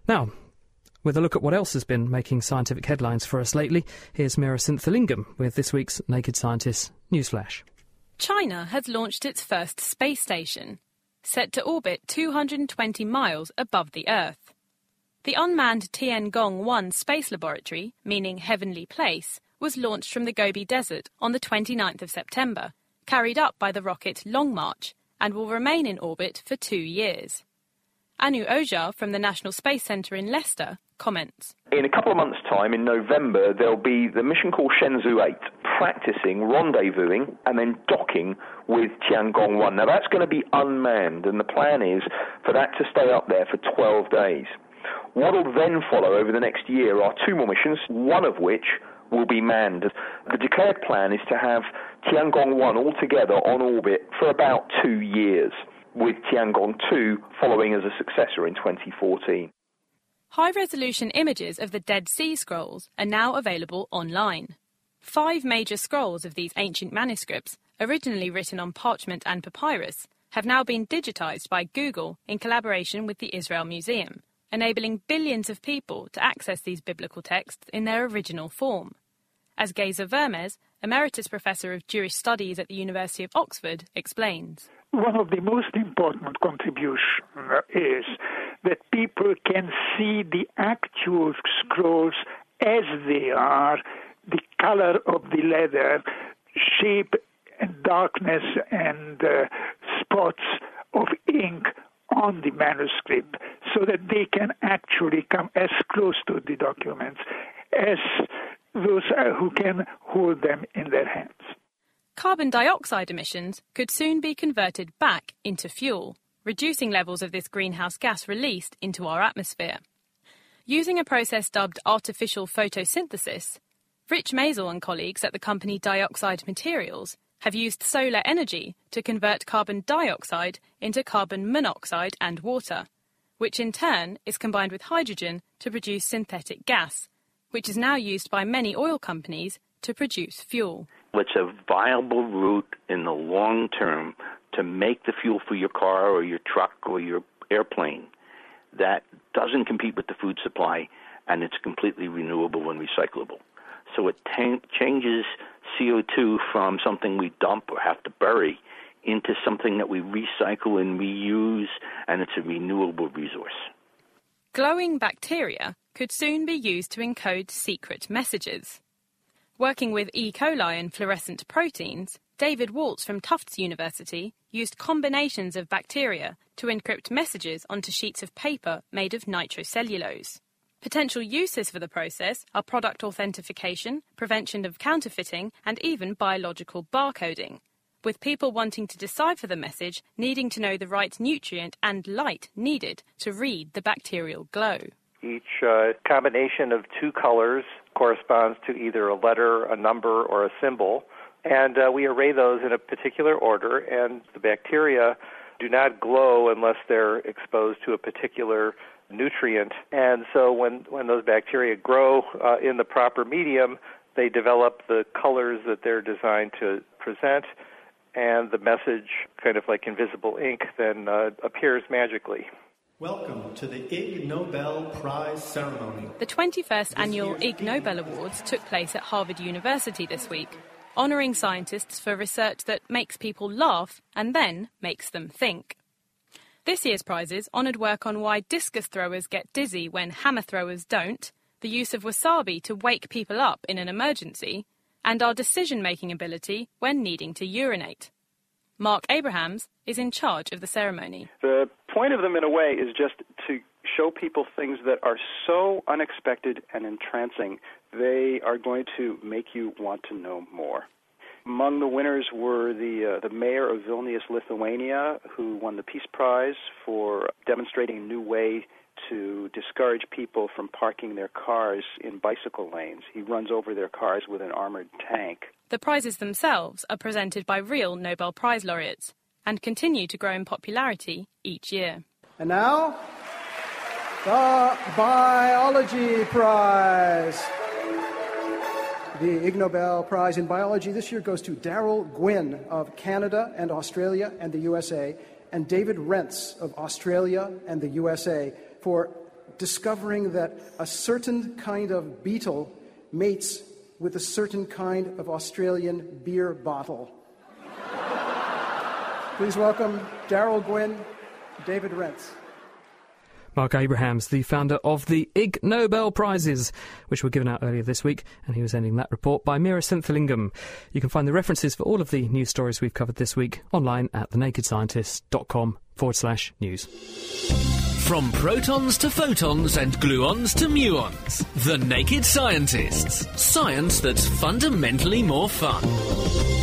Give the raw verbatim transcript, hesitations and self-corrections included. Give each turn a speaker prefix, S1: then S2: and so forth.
S1: Now, with a look at what else has been making scientific headlines for us lately, here's Mira Sinthalingam with this week's Naked Scientist Newsflash.
S2: China has launched its first space station, set to orbit two hundred twenty miles above the Earth. The unmanned Tiangong one space laboratory, meaning heavenly place, was launched from the Gobi Desert on the twenty-ninth of September, carried up by the rocket Long March, and will remain in orbit for two years. Anu Ojar from the National Space Centre in Leicester comments.
S3: In a couple of months' time, in November, there'll be the mission called Shenzhou eight, practising rendezvousing and then docking with Tiangong one. Now, that's going to be unmanned, and the plan is for that to stay up there for twelve days. What will then follow over the next year are two more missions, one of which will be manned. The declared plan is to have Tiangong one altogether on orbit for about two years, with Tiangong two following as a successor in twenty fourteen.
S2: High-resolution images of the Dead Sea Scrolls are now available online. Five major scrolls of these ancient manuscripts, originally written on parchment and papyrus, have now been digitised by Google in collaboration with the Israel Museum, enabling billions of people to access these biblical texts in their original form. As Geza Vermes, Emeritus Professor of Jewish Studies at the University of Oxford, explains.
S4: One of the most important contributions is that people can see the actual scrolls as they are, the color of the leather, shape and darkness and uh, spots of ink on the manuscript, so that they can actually come as close to the documents as those who can hold them in their hands.
S2: Carbon dioxide emissions could soon be converted back into fuel, reducing levels of this greenhouse gas released into our atmosphere. Using a process dubbed artificial photosynthesis, Rich Maisel and colleagues at the company Dioxide Materials have used solar energy to convert carbon dioxide into carbon monoxide and water, which in turn is combined with hydrogen to produce synthetic gas, which is now used by many oil companies to produce fuel.
S5: It's a viable route in the long term to make the fuel for your car or your truck or your airplane that doesn't compete with the food supply, and it's completely renewable and recyclable. So it t- changes C O two from something we dump or have to bury into something that we recycle and reuse, and it's a renewable resource.
S2: Glowing bacteria could soon be used to encode secret messages. Working with E. coli and fluorescent proteins, David Waltz from Tufts University used combinations of bacteria to encrypt messages onto sheets of paper made of nitrocellulose. Potential uses for the process are product authentication, prevention of counterfeiting, and even biological barcoding, with people wanting to decipher the message needing to know the right nutrient and light needed to read the bacterial glow.
S6: Each uh, combination of two colors corresponds to either a letter, a number, or a symbol, and uh, we array those in a particular order, and the bacteria do not glow unless they're exposed to a particular nutrient. And so when, when those bacteria grow uh, in the proper medium, they develop the colors that they're designed to present, and the message, kind of like invisible ink, then uh, appears magically.
S7: Welcome to the Ig Nobel Prize ceremony.
S2: The twenty-first annual Ig Nobel Awards took place at Harvard University this week, honouring scientists for research that makes people laugh and then makes them think. This year's prizes honoured work on why discus throwers get dizzy when hammer throwers don't, the use of wasabi to wake people up in an emergency, and our decision-making ability when needing to urinate. Mark Abrahams is in charge of the ceremony.
S8: The point of them, in a way, is just to show people things that are so unexpected and entrancing, they are going to make you want to know more. Among the winners were the uh, the mayor of Vilnius, Lithuania, who won the Peace Prize for demonstrating a new way to discourage people from parking their cars in bicycle lanes. He runs over their cars with an armored tank.
S2: The prizes themselves are presented by real Nobel Prize laureates and continue to grow in popularity each year.
S9: And now, the Biology Prize. The Ig Nobel Prize in Biology this year goes to Daryl Gwynn of Canada and Australia and the U S A, and David Rentz of Australia and the U S A for discovering that a certain kind of beetle mates with a certain kind of Australian beer bottle. Please welcome Daryl Gwynn, David Rentz.
S1: Mark Abrahams, the founder of the Ig Nobel Prizes, which were given out earlier this week, and he was ending that report by Meera Senthilingam. You can find the references for all of the news stories we've covered this week online at thenakedscientist.com forward slash news.
S10: From protons to photons and gluons to muons, The Naked Scientists. Science that's fundamentally more fun.